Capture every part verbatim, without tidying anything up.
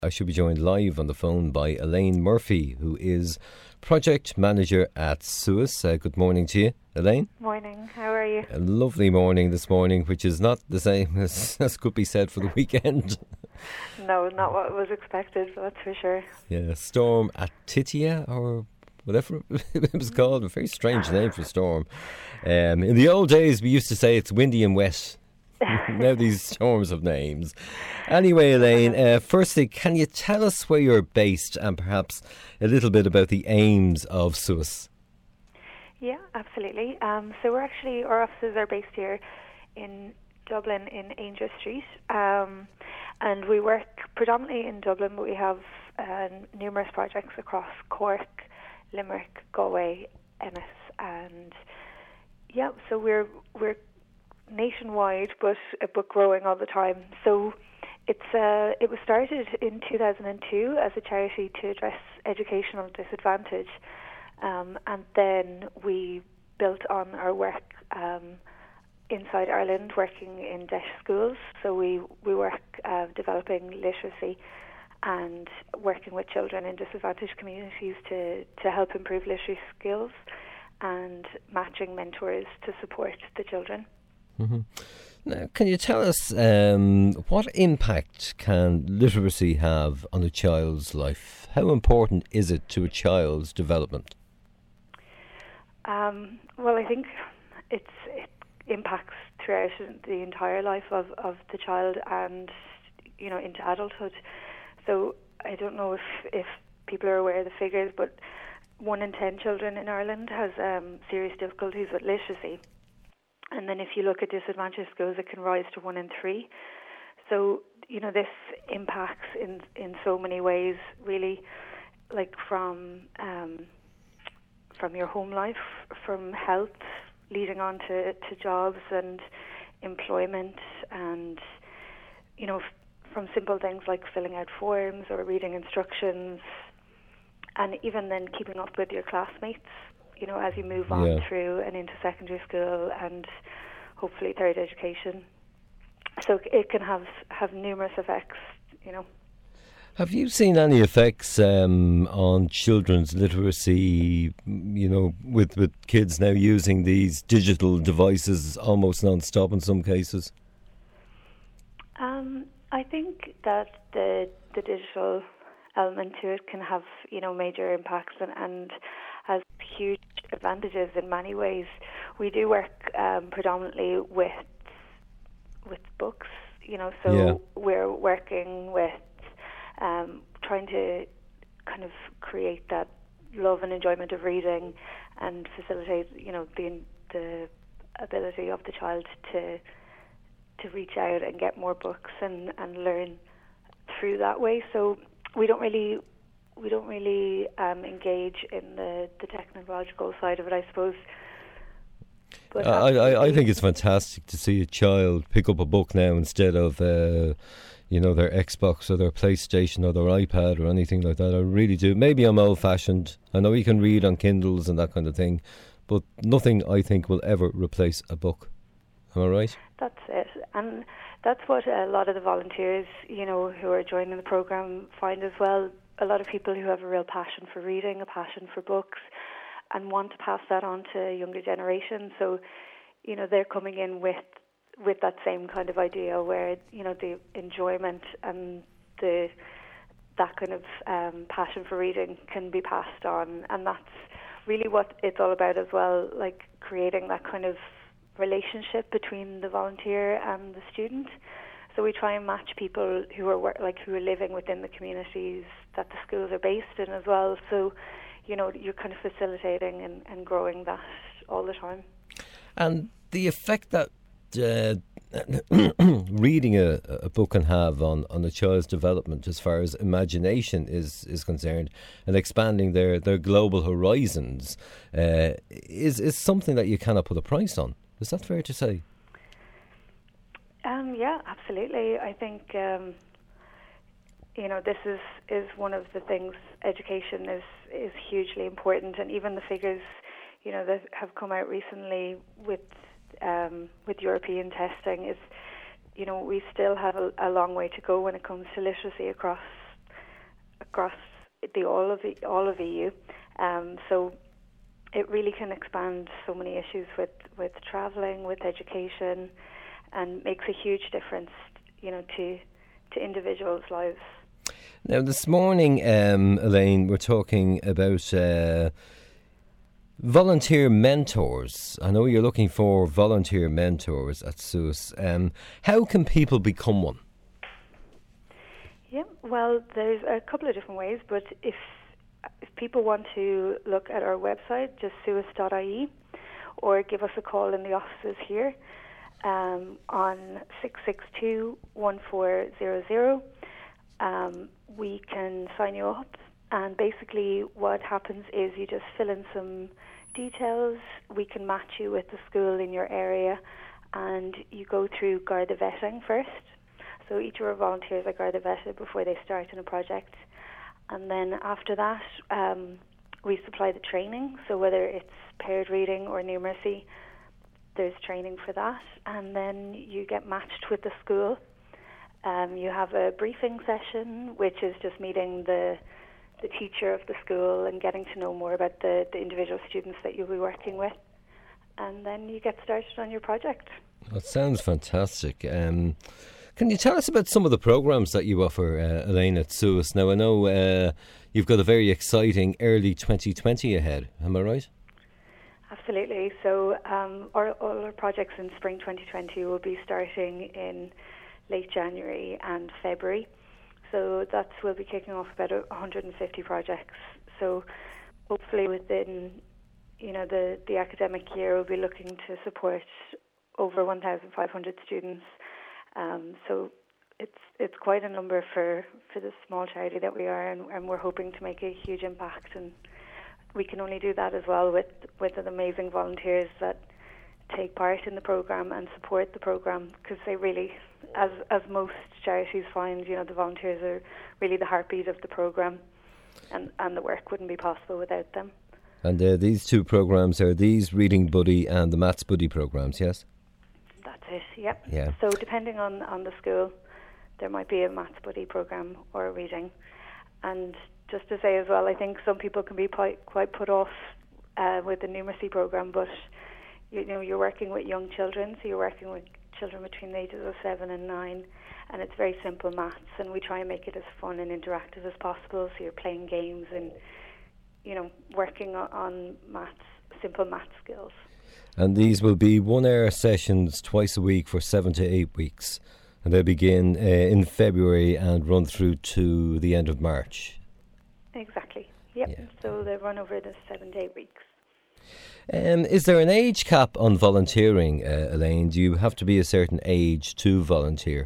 I should be joined live on the phone by Elaine Murphy, who is Project Manager at S U S. Uh, good morning to you, Elaine. Morning, how are you? A lovely morning this morning, which is not the same as, as could be said for the weekend. No, not what was expected, that's for sure. Yeah, Storm Atitia, or whatever it was called, a very strange name for storm. Um, in the old days, we used to say it's windy and wet. Now these storms have names. Anyway, Elaine, uh, firstly, can you tell us where you're based and perhaps a little bit about the aims of S U S? Yeah, absolutely. Um, so we're actually, our offices are based here in Dublin in Ainger Street. Um, and we work predominantly in Dublin, but we have uh, numerous projects across Cork, Limerick, Galway, Ennis, and yeah, so we're we're nationwide, but uh, but growing all the time. So it's uh, it was started in two thousand two as a charity to address educational disadvantage, um, and then we built on our work um, inside Ireland, working in deaf schools. So we we work uh, developing literacy and working with children in disadvantaged communities to to help improve literacy skills and matching mentors to support the children. Mm-hmm. Now, can you tell us um, what impact can literacy have on a child's life? How important is it to a child's development? Um, well, I think it's, it impacts throughout the entire life of, of the child and, you know, into adulthood. So I don't know if, if people are aware of the figures, but one in ten children in Ireland has um, serious difficulties with literacy. And then if you look at disadvantaged schools, it can rise to one in three. So, you know, this impacts in in so many ways, really, like from um, from your home life, from health, leading on to, to jobs and employment, and, you know, f- from simple things like filling out forms or reading instructions, and even then keeping up with your classmates, you know, as you move on Yeah. through and into secondary school and hopefully third education. So it can have, have numerous effects, you know. Have you seen any effects um, on children's literacy, you know, with, with kids now using these digital devices almost non-stop in some cases? Um, I think that the the digital element to it can have, you know, major impacts and, and has huge advantages in many ways. We do work um, predominantly with with books, you know, so Yeah. we're working with um, trying to kind of create that love and enjoyment of reading and facilitate, you know, the the ability of the child to to reach out and get more books and, and learn through that way. So we don't really we don't really um, engage in the, the technological side of it, I suppose. But I, I, I think it's fantastic to see a child pick up a book now instead of, uh, you know, their Xbox or their PlayStation or their iPad or anything like that. I really do. Maybe I'm old-fashioned. I know you can read on Kindles and that kind of thing, but nothing, I think, will ever replace a book. Am I right? That's it. And that's what a lot of the volunteers, you know, who are joining the programme find as well. A lot of people who have a real passion for reading, a passion for books, and want to pass that on to younger generations. So, you know, they're coming in with with that same kind of idea where, you know, the enjoyment and the that kind of um, passion for reading can be passed on. And that's really what it's all about as well, like creating that kind of relationship between the volunteer and the student. So we try and match people who are work, like who are living within the communities that the schools are based in as well. So, you know, you're kind of facilitating and, and growing that all the time. And the effect that uh, reading a, a book can have on, on a child's development as far as imagination is, is concerned and expanding their, their global horizons uh, is, is something that you cannot put a price on. Is that fair to say? Um, yeah, absolutely. I think, um, you know, this is, is one of the things, education is, is hugely important, and even the figures, you know, that have come out recently with um, with European testing is, you know, we still have a, a long way to go when it comes to literacy across across the all of the, all of E U. Um, so it really can expand so many issues with, with travelling, with education, and makes a huge difference, you know, to to individuals' lives. Now, this morning, um, Elaine, we're talking about uh, volunteer mentors. I know you're looking for volunteer mentors at S U S. Um, how can people become one? Yeah, well, there's a couple of different ways, but if if people want to look at our website, just S U S dot I E, or give us a call in the offices here um, on six six two, one four zero zero, um, we can sign you up. And basically what happens is you just fill in some details. We can match you with the school in your area, and you go through Garda vetting first. So each of our volunteers are Garda vetted before they start in a project. And then after that, um, we supply the training. So whether it's paired reading or numeracy, there's training for that. And then you get matched with the school. Um, you have a briefing session, which is just meeting the the teacher of the school and getting to know more about the, the individual students that you'll be working with. And then you get started on your project. That sounds fantastic. Um, can you tell us about some of the programmes that you offer, uh, Elaine, at S U S? Now, I know uh, you've got a very exciting early twenty twenty ahead. Am I right? Absolutely. So um, our, all our projects in spring twenty twenty will be starting in late January and February. So that's, we'll be kicking off about one hundred fifty projects. So hopefully within, you know, the, the academic year, we'll be looking to support over one thousand five hundred students. Um, so it's it's quite a number for, for the small charity that we are, and, and we're hoping to make a huge impact. And we can only do that as well with, with the amazing volunteers that take part in the programme and support the programme, because they really, as as most charities find, you know, the volunteers are really the heartbeat of the programme, and, and the work wouldn't be possible without them. And uh, these two programmes are these Reading Buddy and the Maths Buddy programmes, yes? That's it, yep. Yeah. So depending on, on the school, there might be a Maths Buddy programme or a reading. And just to say as well, I think some people can be quite, quite put off uh, with the numeracy programme, but you know, you're working with young children, so you're working with children between the ages of seven and nine, and it's very simple maths, and we try and make it as fun and interactive as possible, so you're playing games and, you know, working on maths, simple maths skills. And these will be one-hour sessions twice a week for seven to eight weeks, and they begin uh, in February and run through to the end of March. Exactly, yep. Yeah. So they run over the seven to eight weeks. Um, is there an age cap on volunteering, uh, Elaine? Do you have to be a certain age to volunteer?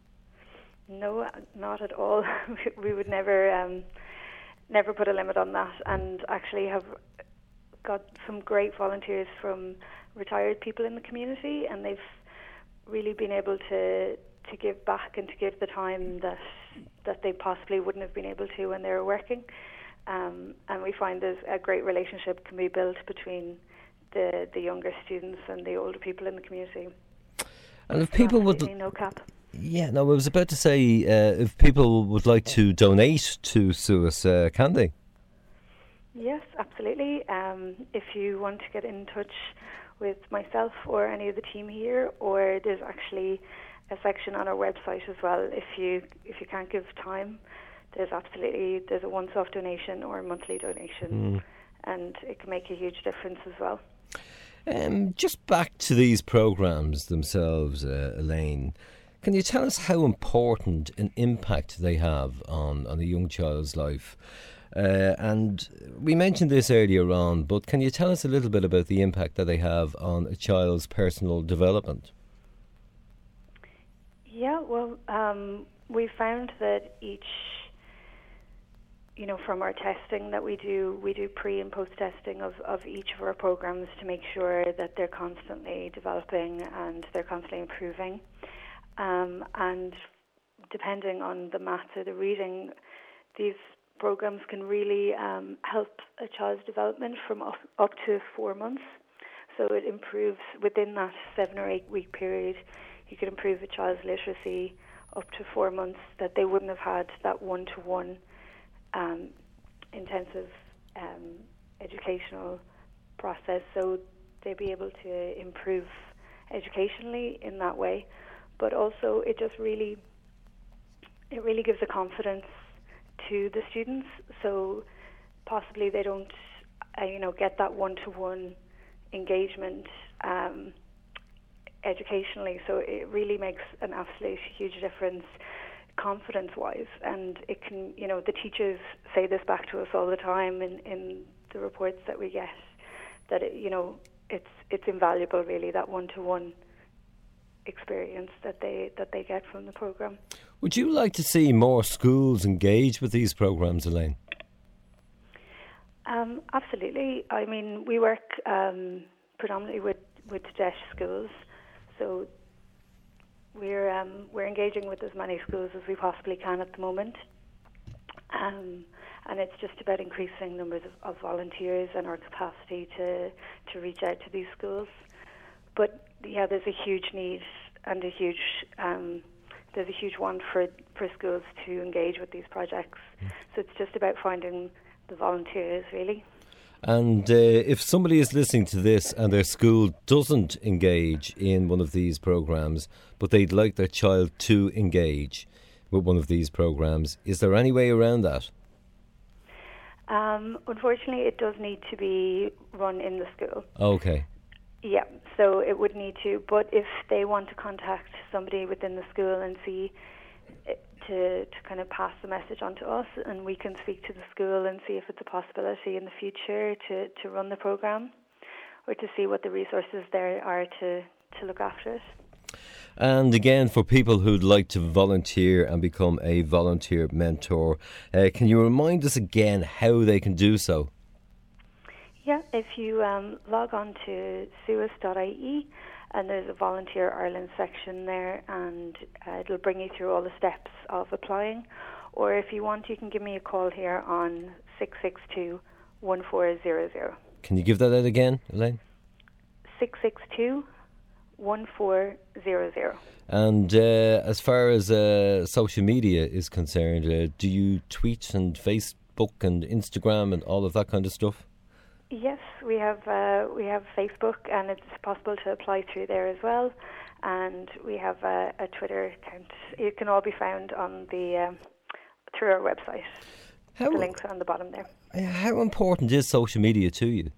No, not at all. We would never, um, never put a limit on that, and actually have got some great volunteers from retired people in the community, and they've really been able to to give back and to give the time that that they possibly wouldn't have been able to when they were working. Um, and we find there's a great relationship can be built between the, the younger students and the older people in the community. And if people would, no cap. Yeah, no, I was about to say, uh, if people would like to donate to S U S, uh, can they? Yes, absolutely. Um, if you want to get in touch with myself or any of the team here, or there's actually a section on our website as well. If you if you can't give time, there's absolutely there's a once-off donation or a monthly donation, mm. and it can make a huge difference as well. Um, just back to these programmes themselves, uh, Elaine, can you tell us how important an impact they have on, on a young child's life? Uh, and we mentioned this earlier on, but can you tell us a little bit about the impact that they have on a child's personal development? Yeah, well, um, we found that each, you know, from our testing that we do, we do pre and post testing of, of each of our programs to make sure that they're constantly developing and they're constantly improving. Um, and depending on the maths or the reading, these programs can really um, help a child's development from up, up to four months. So it improves within that seven or eight week period. You can improve a child's literacy up to four months that they wouldn't have had that one-to-one um, intensive um, educational process, so they'd be able to improve educationally in that way. But also, it just really, it really gives a confidence to the students. So possibly they don't, uh, you know, get that one-to-one engagement um, educationally. So it really makes an absolute huge difference confidence-wise. And it can, you know, the teachers say this back to us all the time in, in the reports that we get, that, it, you know, it's it's invaluable, really, that one-to-one experience that they that they get from the programme. Would you like to see more schools engage with these programmes, Elaine? Um, absolutely. I mean, we work um, predominantly with with Deaf schools, so we're um, we're engaging with as many schools as we possibly can at the moment, um, and it's just about increasing numbers of, of volunteers and our capacity to to reach out to these schools. But yeah, there's a huge need and a huge um, there's a huge want for for schools to engage with these projects. Mm. So it's just about finding the volunteers, really. And uh, if somebody is listening to this and their school doesn't engage in one of these programmes, but they'd like their child to engage with one of these programmes, is there any way around that? Um, unfortunately, it does need to be run in the school. Okay. Yeah, so it would need to. But if they want to contact somebody within the school and see, to, to kind of pass the message on to us, and we can speak to the school and see if it's a possibility in the future to, to run the programme, or to see what the resources there are to, to look after it. And again, for people who'd like to volunteer and become a volunteer mentor, uh, can you remind us again how they can do so? Yeah, if you um, log on to S U A S dot I E, and there's a Volunteer Ireland section there, and uh, it'll bring you through all the steps of applying. Or if you want, you can give me a call here on six six two, one four zero zero. Can you give that out again, Elaine? six six two, one four zero zero. And uh, as far as uh, social media is concerned, uh, do you tweet and Facebook and Instagram and all of that kind of stuff? Yes, we have uh, we have Facebook, and it's possible to apply through there as well. And we have a, a Twitter account. It can all be found on the um, through our website. How, the links are on the bottom there. How important is social media to you?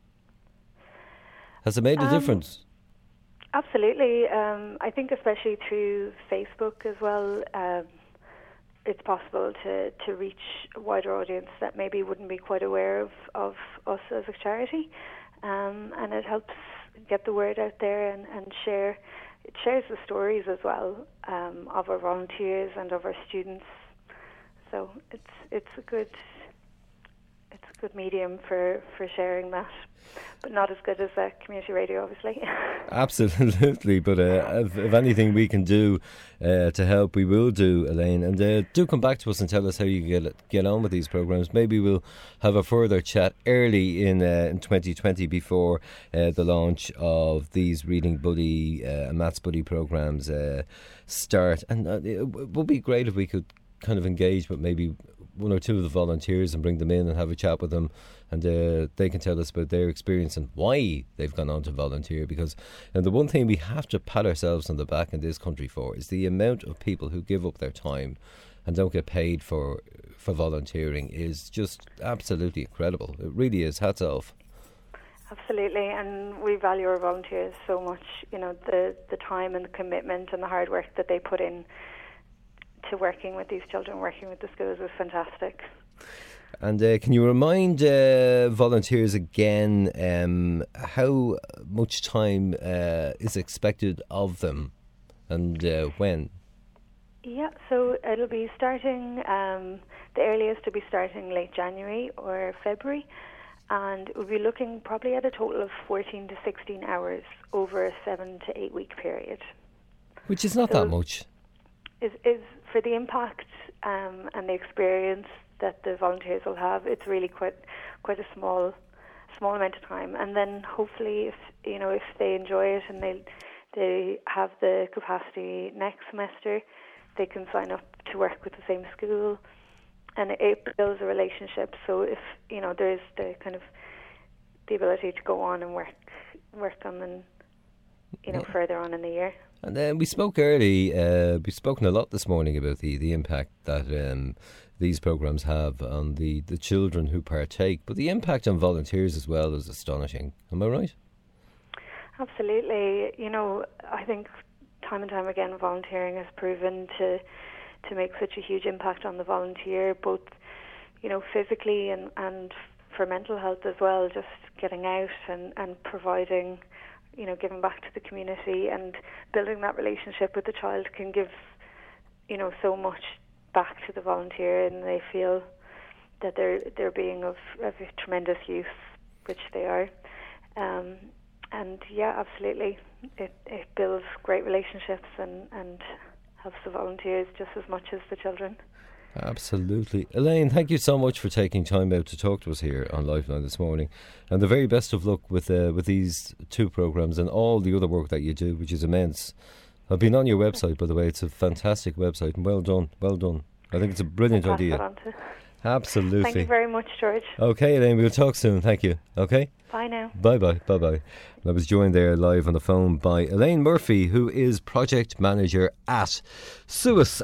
Has it made a um, difference? Absolutely. Um, I think especially through Facebook as well, um, it's possible to, to reach a wider audience that maybe wouldn't be quite aware of, of us as a charity. Um, and it helps get the word out there and, and share. It shares the stories as well um, of our volunteers and of our students. So it's it's a good it's a good medium for, for sharing that, but not as good as uh, community radio, obviously. Absolutely, but uh, if, if anything we can do uh, to help, we will do, Elaine. And uh, do come back to us and tell us how you get get on with these programmes. Maybe we'll have a further chat early in uh, in twenty twenty before uh, the launch of these Reading Buddy uh, and Maths Buddy programmes uh, start. And uh, it would be great if we could kind of engage with maybe one or two of the volunteers and bring them in and have a chat with them, and uh, they can tell us about their experience and why they've gone on to volunteer. Because and the one thing we have to pat ourselves on the back in this country for is the amount of people who give up their time and don't get paid for for volunteering is just absolutely incredible. It really is. Hats off. Absolutely, and we value our volunteers so much. You know, the the time and the commitment and the hard work that they put in to working with these children, working with the schools, is fantastic. And uh, can you remind uh, volunteers again um, how much time uh, is expected of them, and uh, when? Yeah, so it'll be starting, um, the earliest will be starting late January or February, and we'll be looking probably at a total of fourteen to sixteen hours over a seven to eight week period. Which is not so that much. Is is for the impact um, and the experience that the volunteers will have, it's really quite quite a small small amount of time. And then hopefully, if you know if they enjoy it and they they have the capacity next semester, they can sign up to work with the same school and it builds a relationship. So if, you know, there's the kind of the ability to go on and work work on them, you know, yeah. further on in the year. And then we spoke early, uh, we've spoken a lot this morning about the, the impact that um, these programmes have on the, the children who partake, but the impact on volunteers as well is astonishing. Am I right? Absolutely. You know, I think time and time again volunteering has proven to to make such a huge impact on the volunteer, both, you know, physically and, and for mental health as well, just getting out and, and providing, you know, giving back to the community and building that relationship with the child can give, you know, so much back to the volunteer, and they feel that they're they're being of, of tremendous use, which they are. Um, and yeah, absolutely, it it builds great relationships and, and helps the volunteers just as much as the children. Absolutely. Elaine, thank you so much for taking time out to talk to us here on Lifeline this morning, and the very best of luck with uh, with these two programmes and all the other work that you do, which is immense. I've been on your website, by the way. It's a fantastic website, and well done, well done. I think it's a brilliant I'll pass idea. that on to. Absolutely. Thank you very much, George. Okay, Elaine, we'll talk soon. Thank you. Okay? Bye now. Bye-bye, bye-bye. I was joined there live on the phone by Elaine Murphy, who is Project Manager at Suez.